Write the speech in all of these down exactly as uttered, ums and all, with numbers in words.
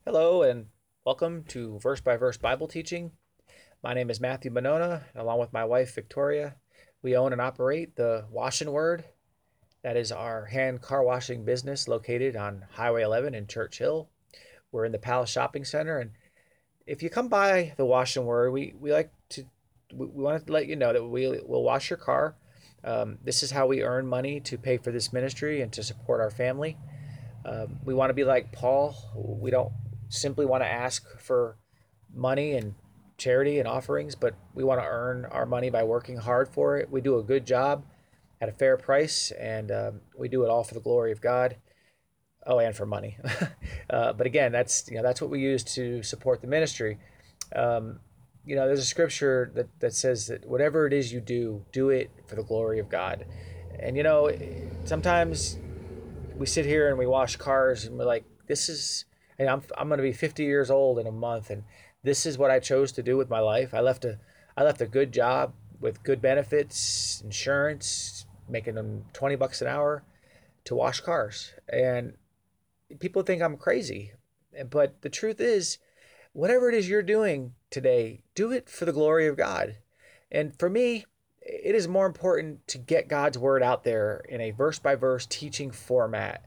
Hello, and welcome to Verse by Verse Bible Teaching. My name is Matthew Monona, along with my wife Victoria. We own and operate the Wash and Word. That is our hand car washing business located on Highway eleven in Church Hill. We're in the Palace Shopping Center, and if you come by the Wash and Word, we, we like to we, we want to let you know that we will wash your car. Um, this is how we earn money to pay for this ministry and to support our family. Um, we want to be like Paul. We don't simply want to ask for money and charity and offerings, but we want to earn our money by working hard for it. We do a good job at a fair price, and um, we do it all for the glory of God. Oh, and for money. uh, but again, that's you know that's what we use to support the ministry. Um, you know, there's a scripture that, that says that whatever it is you do, do it for the glory of God. And you know, sometimes we sit here and we wash cars and we're like, this is, and I'm, I'm going to be fifty years old in a month. And this is what I chose to do with my life. I left a, I left a good job with good benefits, insurance, making them twenty bucks an hour to wash cars. And people think I'm crazy. But the truth is, whatever it is you're doing today, do it for the glory of God. And for me, it is more important to get God's word out there in a verse by verse teaching format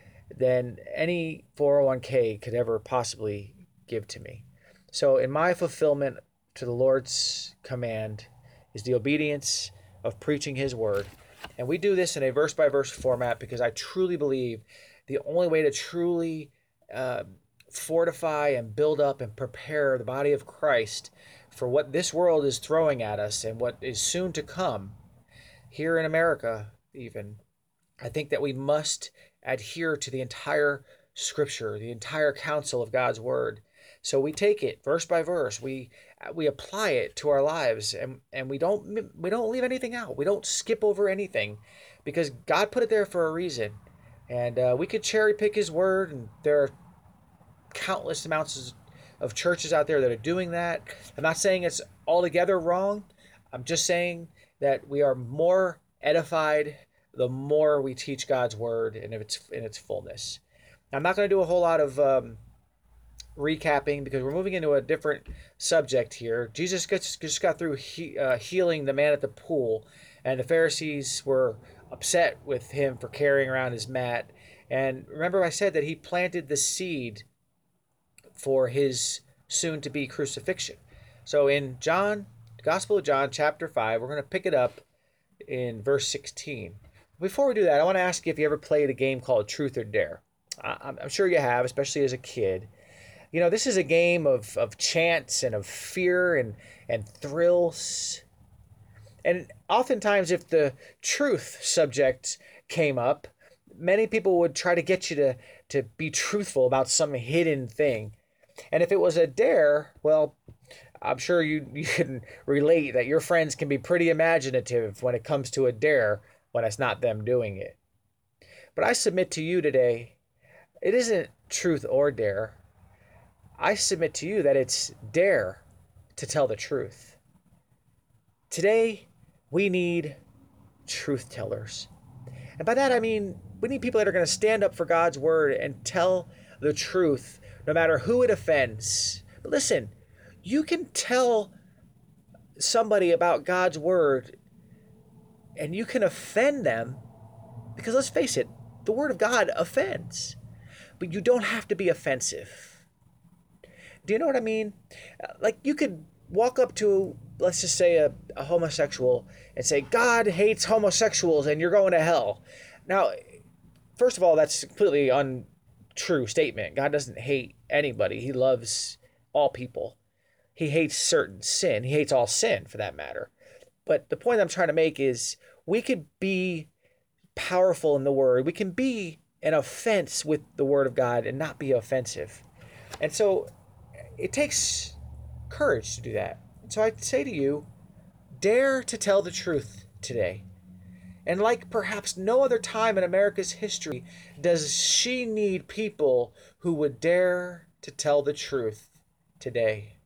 than any four oh one k could ever possibly give to me. So, in my fulfillment to the Lord's command is the obedience of preaching His word. And we do this in a verse by verse format because I truly believe the only way to truly uh, fortify and build up and prepare the body of Christ for what this world is throwing at us and what is soon to come here in America, even, I think that we must adhere to the entire scripture, the entire counsel of God's word. So we take it verse by verse. We we apply it to our lives, and and we don't we don't leave anything out. We don't skip over anything, because God put it there for a reason. And uh, we could cherry pick His word, and there are countless amounts of churches out there that are doing that. I'm not saying it's altogether wrong. I'm just saying that we are more edified the more we teach God's word in its in its fullness. Now, I'm not going to do a whole lot of um, recapping because we're moving into a different subject here. Jesus just got through he, uh, healing the man at the pool, and the Pharisees were upset with him for carrying around his mat. And remember, I said that he planted the seed for his soon to be crucifixion. So in John, Gospel of John, chapter five, we're going to pick it up in verse sixteen. Before we do that, I want to ask you if you ever played a game called Truth or Dare. I'm sure you have, especially as a kid. You know, this is a game of, of chance and of fear and, and thrills. And oftentimes, if the truth subject came up, many people would try to get you to, to be truthful about some hidden thing. And if it was a dare, well, I'm sure you, you can relate that your friends can be pretty imaginative when it comes to a dare when it's not them doing it. But I submit to you today, it isn't truth or dare. I submit to you that it's dare to tell the truth. Today, we need truth tellers. And by that I mean we need people that are going to stand up for God's word and tell the truth, no matter who it offends. But listen, you can tell somebody about God's word and you can offend them, because let's face it, the word of God offends. But you don't have to be offensive. Do you know what I mean? Like, you could walk up to, let's just say, a, a homosexual and say, God hates homosexuals and you're going to hell. Now, first of all, that's a completely untrue statement. God doesn't hate anybody. He loves all people. He hates certain sin. He hates all sin, for that matter. But the point I'm trying to make is we could be powerful in the word. We can be an offense with the word of God and not be offensive. And so it takes courage to do that. So I say to you, dare to tell the truth today. And like perhaps no other time in America's history, does she need people who would dare to tell the truth today.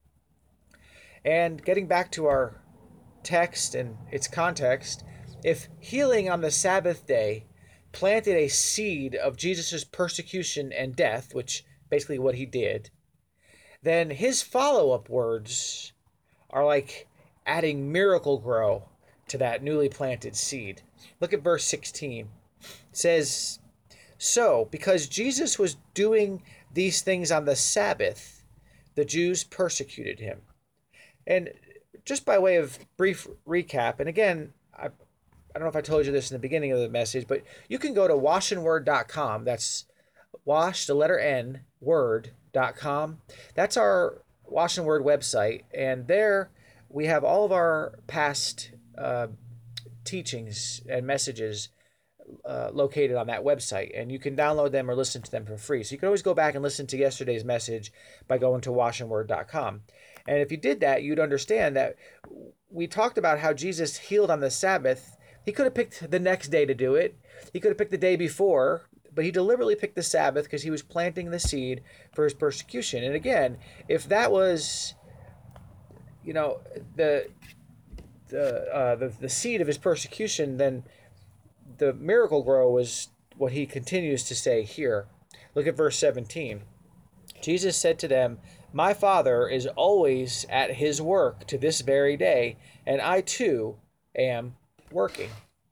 And getting back to our text and its context, if healing on the Sabbath day planted a seed of Jesus' persecution and death, which basically what he did, then his follow-up words are like adding miracle grow to that newly planted seed. Look at verse sixteen. It says, "So, because Jesus was doing these things on the Sabbath, the Jews persecuted him." And just by way of brief recap, and again, I, I don't know if I told you this in the beginning of the message, but you can go to wash and word dot com. That's wash, the letter N, word dot com. That's our Wash and Word website. And there we have all of our past uh, teachings and messages uh, located on that website. And you can download them or listen to them for free. So you can always go back and listen to yesterday's message by going to wash and word dot com. And if you did that, you'd understand that we talked about how Jesus healed on the Sabbath. He could have picked the next day to do it. He could have picked the day before, but he deliberately picked the Sabbath because he was planting the seed for his persecution. And again, if that was, you know, the the uh, the, the seed of his persecution, then the miracle grow was what he continues to say here. Look at verse seventeen. Jesus said to them, "My Father is always at his work to this very day, and I too am working."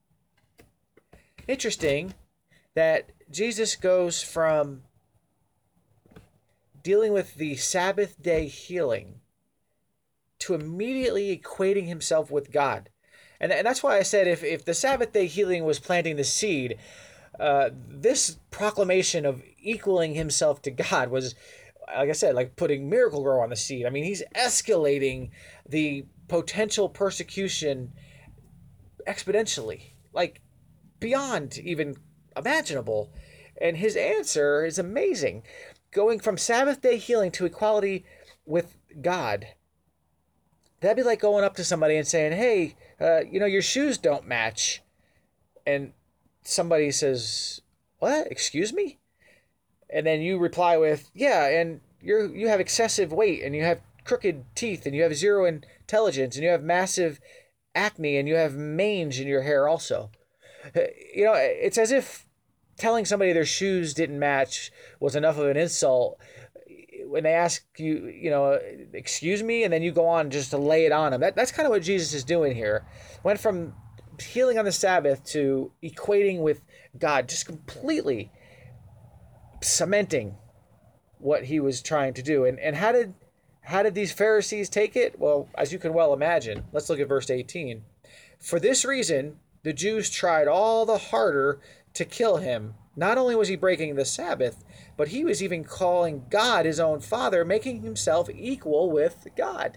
Interesting that Jesus goes from dealing with the Sabbath day healing to immediately equating himself with God. And, and that's why I said if, if the Sabbath day healing was planting the seed, uh, this proclamation of equaling himself to God was, like I said, like putting miracle grow on the seed. I mean, he's escalating the potential persecution exponentially, like beyond even imaginable. And his answer is amazing. Going from Sabbath day healing to equality with God. That'd be like going up to somebody and saying, "Hey, uh, you know, your shoes don't match." And somebody says, "What? Excuse me?" And then you reply with, "Yeah, and you're you have excessive weight, and you have crooked teeth, and you have zero intelligence, and you have massive acne, and you have mange in your hair also." You know, it's as if telling somebody their shoes didn't match was enough of an insult when they ask you, you know, "Excuse me," and then you go on just to lay it on them. That, that's kind of what Jesus is doing here. Went from healing on the Sabbath to equating with God, just completely cementing what he was trying to do. And and how did how did these Pharisees take it? Well, as you can well imagine, let's look at verse eighteen. "For this reason, the Jews tried all the harder to kill him. Not only was he breaking the Sabbath, but he was even calling God his own Father, making himself equal with God."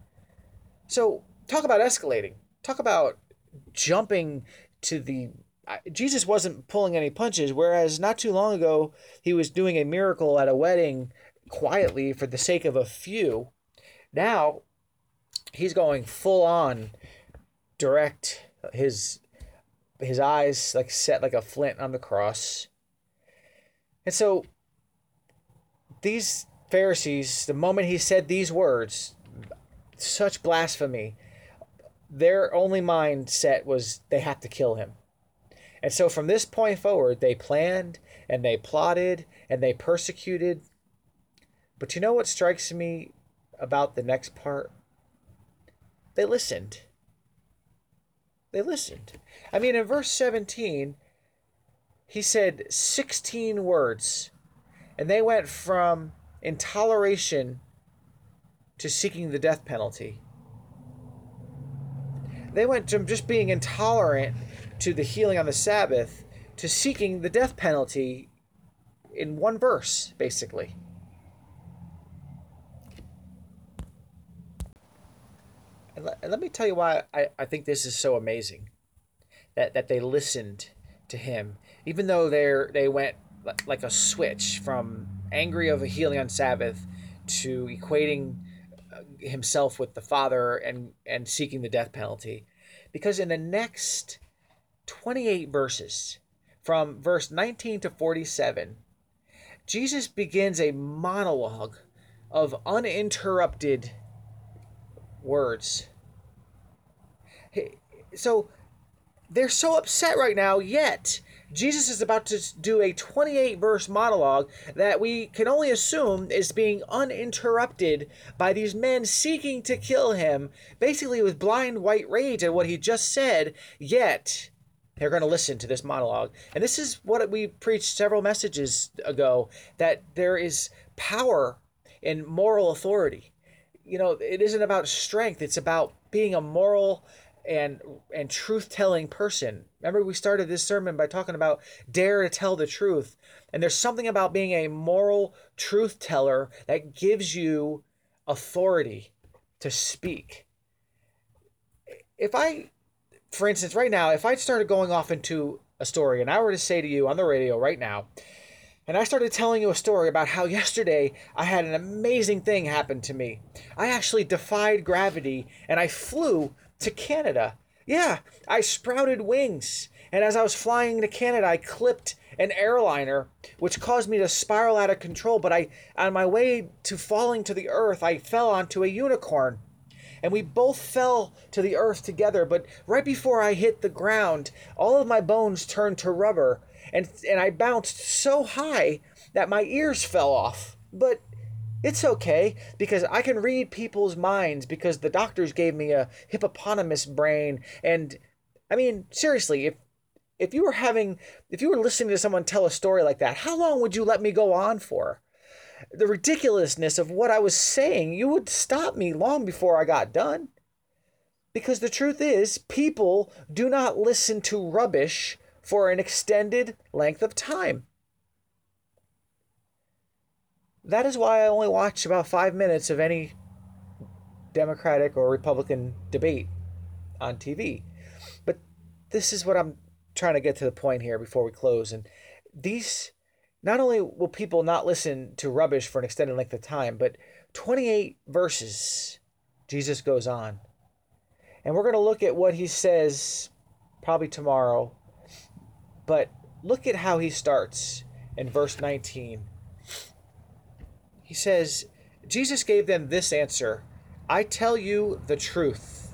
So talk about escalating. Talk about jumping to the... Jesus wasn't pulling any punches, whereas not too long ago, he was doing a miracle at a wedding quietly for the sake of a few. Now, he's going full on direct. His his eyes like set like a flint on the cross. And so these Pharisees, the moment he said these words, such blasphemy, their only mindset was they have to kill him. And so from this point forward, they planned and they plotted and they persecuted. But you know what strikes me about the next part? They listened. They listened. I mean, in verse seventeen, he said sixteen words, and they went from intoleration to seeking the death penalty. They went from just being intolerant to the healing on the Sabbath to seeking the death penalty in one verse, basically. And let, and let me tell you why I, I think this is so amazing, that, that they listened to him, even though they they went like a switch from angry of a healing on Sabbath to equating himself with the Father and, and seeking the death penalty. Because in the next twenty-eight verses, from verse nineteen to forty-seven, Jesus begins a monologue of uninterrupted words. So they're so upset right now, yet Jesus is about to do a twenty-eight verse monologue that we can only assume is being uninterrupted by these men seeking to kill him, basically with blind white rage at what he just said, yet they're going to listen to this monologue. And this is what we preached several messages ago, that there is power in moral authority. You know, it isn't about strength, it's about being a moral and and truth-telling person. Remember, we started this sermon by talking about dare to tell the truth. And there's something about being a moral truth teller that gives you authority to speak. If I, for instance, right now, if I started going off into a story and I were to say to you on the radio right now, and I started telling you a story about how yesterday I had an amazing thing happen to me. I actually defied gravity and I flew to Canada. Yeah, I sprouted wings. And as I was flying to Canada, I clipped an airliner, which caused me to spiral out of control. But I, on my way to falling to the earth, I fell onto a unicorn. And we both fell to the earth together. But right before I hit the ground, all of my bones turned to rubber. And, and I bounced so high that my ears fell off. But it's okay, because I can read people's minds, because the doctors gave me a hippopotamus brain. And I mean, seriously, if if you were having, if you were listening to someone tell a story like that, how long would you let me go on for? The ridiculousness of what I was saying, you would stop me long before I got done. Because the truth is, people do not listen to rubbish for an extended length of time. That is why I only watch about five minutes of any Democratic or Republican debate on T V. But this is what I'm trying to get to the point here before we close. And these, not only will people not listen to rubbish for an extended length of time, but twenty-eight verses, Jesus goes on. And we're going to look at what he says probably tomorrow. But look at how he starts in verse nineteen. He says, Jesus gave them this answer, I tell you the truth.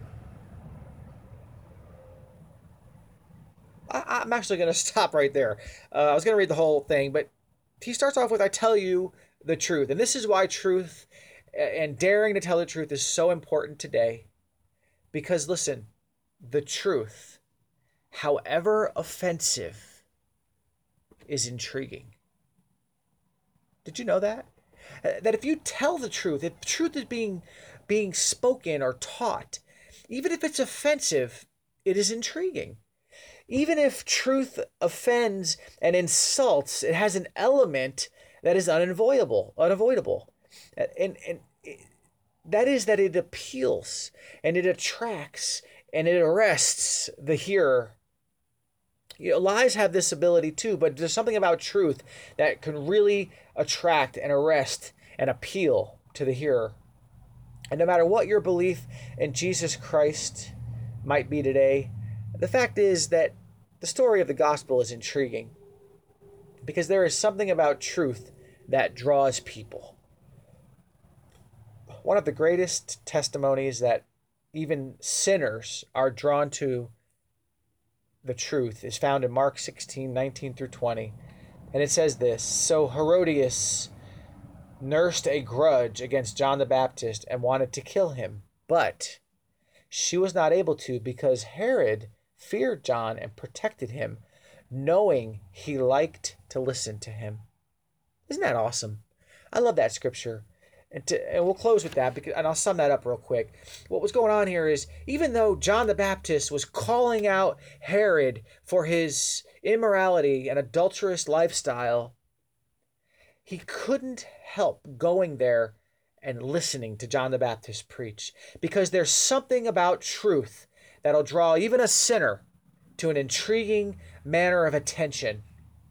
I, I'm actually going to stop right there. Uh, I was going to read the whole thing, but he starts off with, I tell you the truth. And this is why truth and daring to tell the truth is so important today. Because listen, the truth, however offensive, is intriguing. Did you know that? That if you tell the truth, if truth is being being spoken or taught, even if it's offensive, it is intriguing. Even if truth offends and insults, it has an element that is unavoidable, unavoidable. And, and it, that is that it appeals and it attracts and it arrests the hearer. You know, lies have this ability too, but there's something about truth that can really attract and arrest and appeal to the hearer. And no matter what your belief in Jesus Christ might be today, the fact is that the story of the gospel is intriguing because there is something about truth that draws people. One of the greatest testimonies that even sinners are drawn to the truth is found in Mark sixteen, nineteen through twenty. And it says this, so Herodias nursed a grudge against John the Baptist and wanted to kill him, but she was not able to because Herod feared John and protected him, knowing he liked to listen to him. Isn't that awesome? I love that scripture. And, to, and we'll close with that, because, and I'll sum that up real quick. What was going on here is, even though John the Baptist was calling out Herod for his immorality and adulterous lifestyle, he couldn't help going there and listening to John the Baptist preach, because there's something about truth that'll draw even a sinner to an intriguing manner of attention.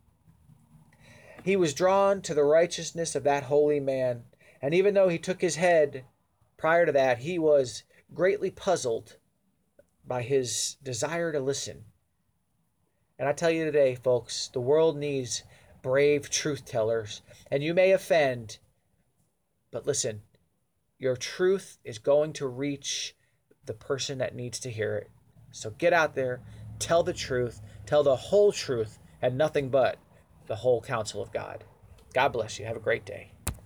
He was drawn to the righteousness of that holy man. And even though he took his head prior to that, he was greatly puzzled by his desire to listen. And I tell you today, folks, the world needs brave truth tellers. And you may offend, but listen, your truth is going to reach the person that needs to hear it. So get out there, tell the truth, tell the whole truth and nothing but the whole counsel of God. God bless you. Have a great day.